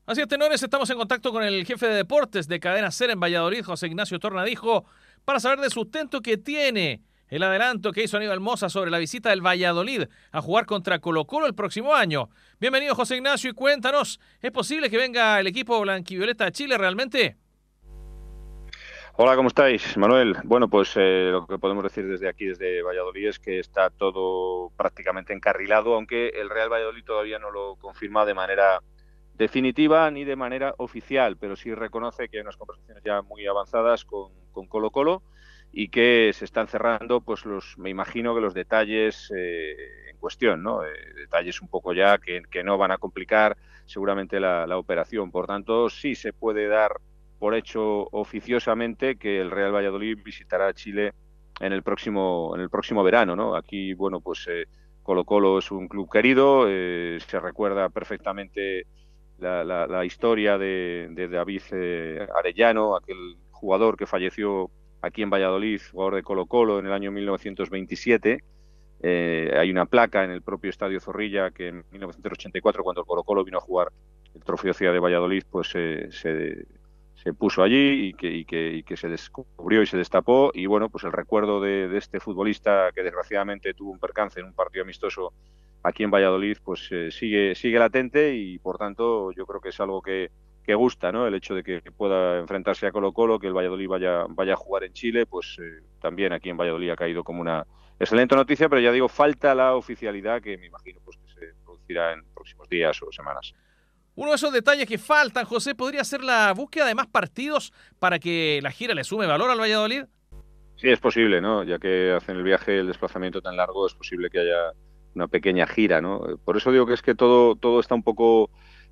Así es, tenores, estamos en contacto con el jefe de deportes de Cadena SER en Valladolid, José Ignacio Tornadijo, para saber del sustento que tiene el adelanto que hizo Aníbal Mosa sobre la visita del Valladolid a jugar contra Colo-Colo el próximo año. Bienvenido, José Ignacio, y cuéntanos, ¿es posible que venga el equipo blanquivioleta a Chile realmente? Hola, ¿cómo estáis, Manuel? Bueno, pues lo que podemos decir desde aquí, desde Valladolid, es que está todo prácticamente encarrilado, aunque el Real Valladolid todavía no lo confirma de manera definitiva ni de manera oficial, pero sí reconoce que hay unas conversaciones ya muy avanzadas con Colo-Colo y que se están cerrando, pues me imagino que los detalles en cuestión, ¿no? Detalles un poco ya que no van a complicar seguramente la operación. Por tanto, sí se puede dar por hecho oficiosamente que el Real Valladolid visitará Chile en el próximo verano, ¿no? Aquí, bueno, pues Colo-Colo es un club querido, se recuerda perfectamente la historia de David Arellano, aquel jugador que falleció aquí en Valladolid, jugador de Colo-Colo en el año 1927. Hay una placa en el propio Estadio Zorrilla que en 1984, cuando el Colo-Colo vino a jugar el Trofeo Ciudad de Valladolid, pues se puso allí y que se descubrió y se destapó. Y bueno, pues el recuerdo de este futbolista que desgraciadamente tuvo un percance en un partido amistoso aquí en Valladolid, pues sigue latente y por tanto yo creo que es algo que gusta, ¿no? El hecho de que pueda enfrentarse a Colo-Colo, que el Valladolid vaya a jugar en Chile, pues también aquí en Valladolid ha caído como una excelente noticia, pero ya digo, falta la oficialidad que me imagino pues que se producirá en próximos días o semanas. Uno de esos detalles que faltan, José, podría ser la búsqueda de más partidos para que la gira le sume valor al Valladolid. Sí, es posible, ¿no? Ya que hacen el viaje, el desplazamiento tan largo, es posible que haya una pequeña gira, ¿no? Por eso digo que es que todo está un poco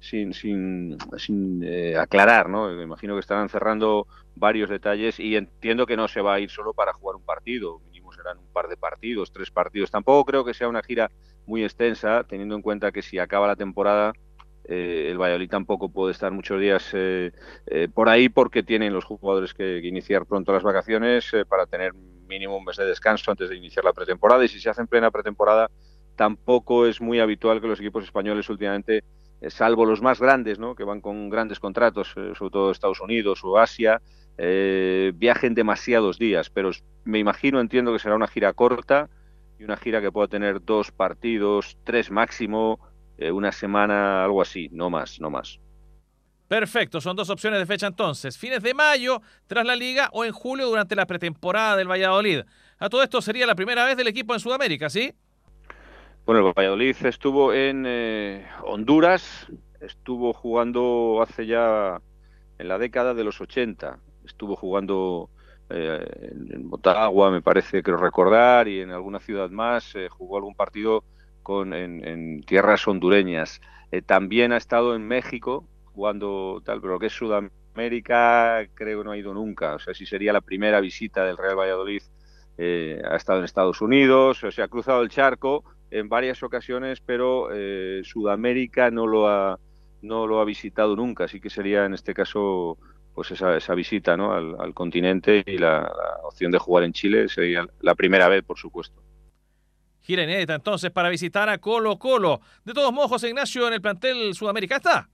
sin aclarar, ¿no? Me imagino que estarán cerrando varios detalles y entiendo que no se va a ir solo para jugar un partido, mínimo serán un par de partidos, 3 partidos. Tampoco creo que sea una gira muy extensa, teniendo en cuenta que si acaba la temporada, el Valladolid tampoco puede estar muchos días por ahí porque tienen los jugadores que iniciar pronto las vacaciones para tener mínimo un mes de descanso antes de iniciar la pretemporada, y si se hace en plena pretemporada tampoco es muy habitual que los equipos españoles últimamente, salvo los más grandes, ¿no? Que van con grandes contratos, sobre todo Estados Unidos o Asia, viajen demasiados días, pero me imagino, entiendo que será una gira corta y una gira que pueda tener 2 partidos, 3 máximo, una semana, algo así, no más, no más. Perfecto, son dos opciones de fecha entonces. Fines de mayo, tras la liga, o en julio durante la pretemporada del Valladolid. A todo esto sería la primera vez del equipo en Sudamérica, ¿sí? Bueno, el Valladolid estuvo en Honduras, estuvo jugando hace ya en la década de los 80, estuvo jugando en Motagua, me parece, creo recordar, y en alguna ciudad más, jugó algún partido en tierras hondureñas. También ha estado en México jugando tal, pero lo que es Sudamérica creo que no ha ido nunca. O sea, si sería la primera visita del Real Valladolid, ha estado en Estados Unidos, o sea, ha cruzado el charco en varias ocasiones, pero Sudamérica no lo ha visitado nunca, así que sería en este caso pues esa visita, ¿no? al continente, y la opción de jugar en Chile sería la primera vez, por supuesto. Gira inédita entonces para visitar a Colo-Colo. De todos modos, José Ignacio, en el plantel Sudamérica está.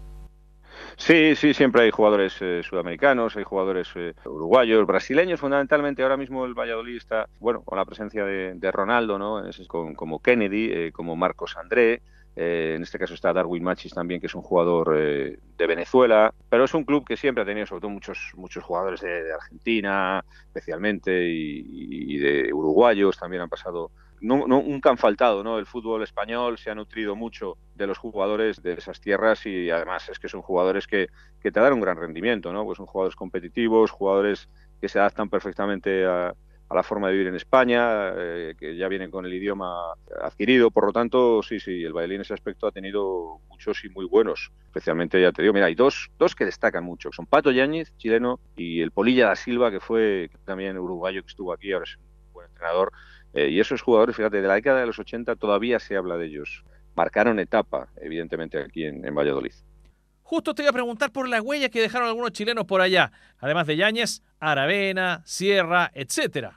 Sí, sí, siempre hay jugadores sudamericanos, hay jugadores uruguayos, brasileños, fundamentalmente. Ahora mismo el Valladolid está, bueno, con la presencia de Ronaldo, ¿no? Como Kennedy, como Marcos André. En este caso está Darwin Machis también, que es un jugador de Venezuela, pero es un club que siempre ha tenido sobre todo muchos jugadores de Argentina, especialmente, y de uruguayos también han pasado. Nunca han faltado, ¿no? El fútbol español se ha nutrido mucho de los jugadores de esas tierras, y además es que son jugadores que te dan un gran rendimiento, ¿no? Pues son jugadores competitivos, jugadores que se adaptan perfectamente a la forma de vivir en España, que ya vienen con el idioma adquirido. Por lo tanto, sí, el Valladolid en ese aspecto ha tenido muchos y muy buenos. Especialmente, ya te digo, mira, hay dos que destacan mucho, que son Pato Yáñez, chileno, y el Polilla da Silva, que fue también uruguayo, que estuvo aquí, ahora es un buen entrenador. Y esos jugadores, fíjate, de la década de los 80 todavía se habla de ellos. Marcaron etapa, evidentemente, aquí en Valladolid. Justo te iba a preguntar por la huella que dejaron algunos chilenos por allá, además de Yáñez, Aravena, Sierra, etcétera.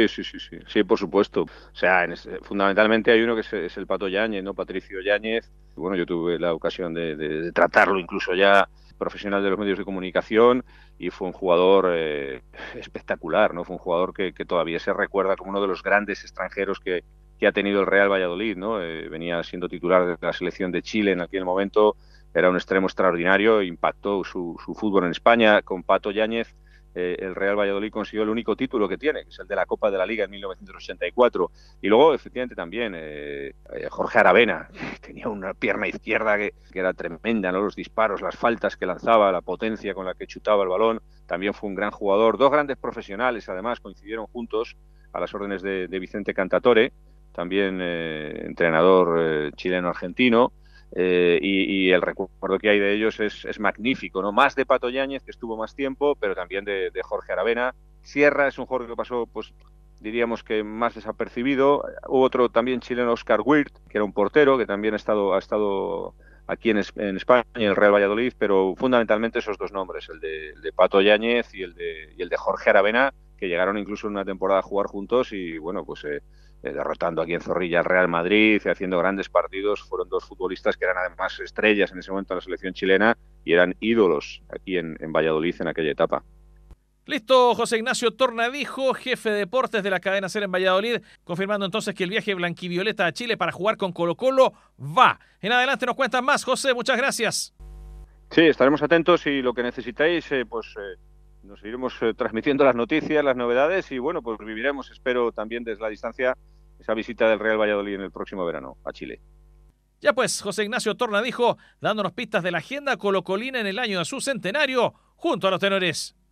Sí, por supuesto. O sea, fundamentalmente hay uno que es el Pato Yáñez, ¿no? Patricio Yáñez, Bueno, yo tuve la ocasión de tratarlo incluso ya profesional de los medios de comunicación y fue un jugador espectacular, ¿no? Fue un jugador que todavía se recuerda como uno de los grandes extranjeros que ha tenido el Real Valladolid, ¿no? Venía siendo titular de la selección de Chile en aquel momento, era un extremo extraordinario, impactó su fútbol en España con Pato Yáñez. El Real Valladolid consiguió el único título que tiene, que es el de la Copa de la Liga en 1984. Y luego, efectivamente, también Jorge Aravena tenía una pierna izquierda que era tremenda, ¿no? Los disparos, las faltas que lanzaba, la potencia con la que chutaba el balón. También fue un gran jugador. Dos grandes profesionales, además, coincidieron juntos a las órdenes de Vicente Cantatore, también entrenador chileno-argentino. Y el recuerdo que hay de ellos es magnífico, ¿no? Más de Pato Yáñez, que estuvo más tiempo, pero también de Jorge Aravena. Sierra es un jugador que pasó, pues diríamos que más desapercibido. Hubo otro también chileno, Oscar Wirth, que era un portero, que también ha estado aquí en España, en el Real Valladolid, pero fundamentalmente esos dos nombres, el de Pato Yáñez y el de Jorge Aravena, que llegaron incluso en una temporada a jugar juntos y, bueno, pues derrotando aquí en Zorrilla al Real Madrid y haciendo grandes partidos. Fueron dos futbolistas que eran además estrellas en ese momento en la selección chilena y eran ídolos aquí en Valladolid en aquella etapa. Listo, José Ignacio Tornadijo, jefe de deportes de la cadena SER en Valladolid, confirmando entonces que el viaje blanquivioleta a Chile para jugar con Colo-Colo va. En adelante nos cuentas más, José, muchas gracias. Sí, estaremos atentos y lo que necesitéis, nos iremos transmitiendo las noticias, las novedades y bueno, pues viviremos, espero también desde la distancia, esa visita del Real Valladolid en el próximo verano a Chile. Ya pues, José Ignacio Tornadijo dándonos pistas de la agenda colocolina en el año de su centenario junto a los tenores.